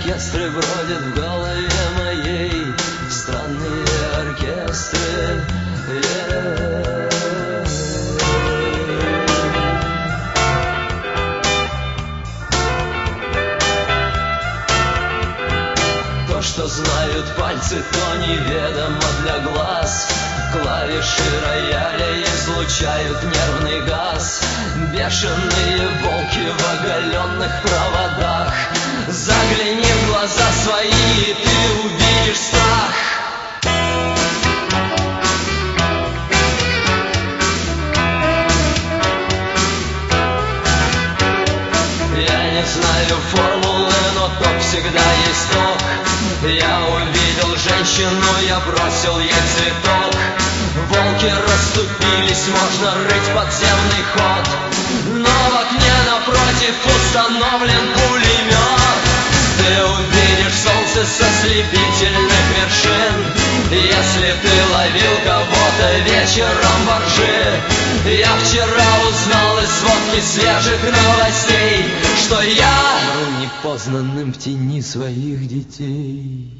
оркестры бродят в голове моей, странные оркестры. То, что знают пальцы, то неведомо для глаз. Клавиши рояля излучают нервный газ. Бешеные волки в оголенных проводах. Загляни в глаза свои, и ты увидишь страх. Я не знаю формулы, но ток всегда есть ток. Я увидел женщину, я бросил ей цветок. Волки расступились, можно рыть подземный ход. Но в окне напротив установлен пулемет. Ты увидишь солнце со слепительных вершин, если ты ловил кого-то вечером во ржи. Я вчера узнал из сводки свежих новостей, что я был непознанным в тени своих детей.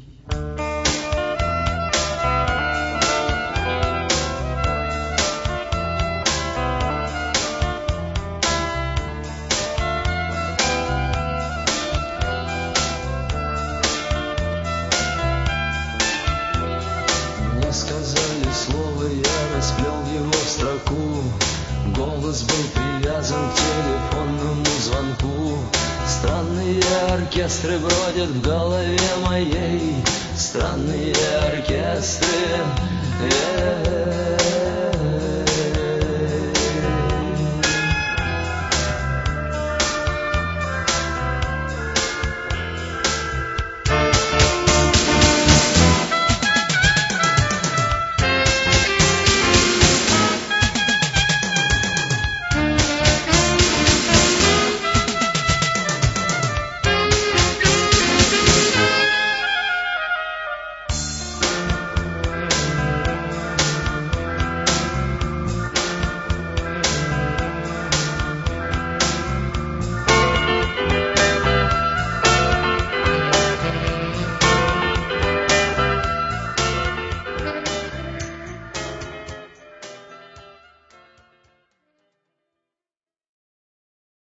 Сказали слово, я расплел его в строку. Голос был привязан к телефонному звонку. Странные оркестры бродят в голове моей, странные оркестры.